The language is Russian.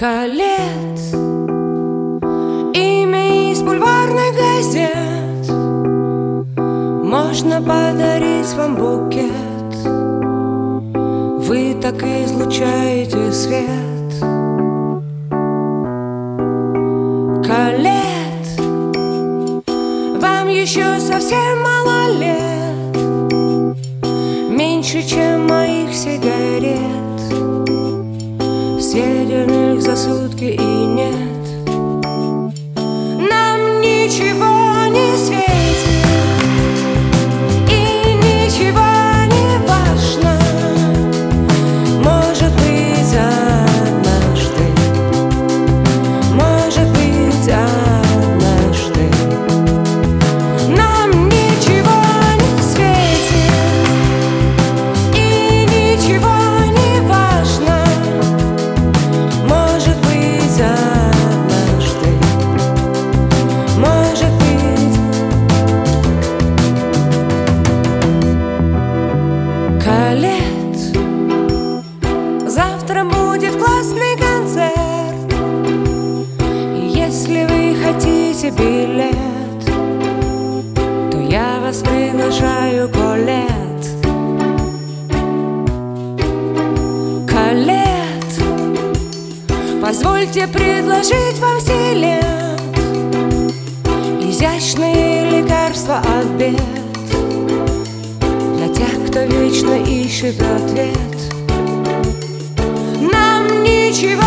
Калет, имя из бульварных газет. Можно подарить вам букет, вы так излучаете свет. Калет, вам еще совсем мало лет, меньше, чем моих сигарет. Съеденных за сутки и нет. Нам ничего не светит и ничего не важно. Может быть, однажды, может быть, однажды нам ничего не светит и ничего не важно. Может быть, однажды, может быть. Калет, завтра будет классный концерт. Если вы хотите билет, то я вас приглашаю, Колет. Калет, позвольте предложить вам стилет, изящные лекарства от бед, для тех, кто вечно ищет ответ. Нам ничего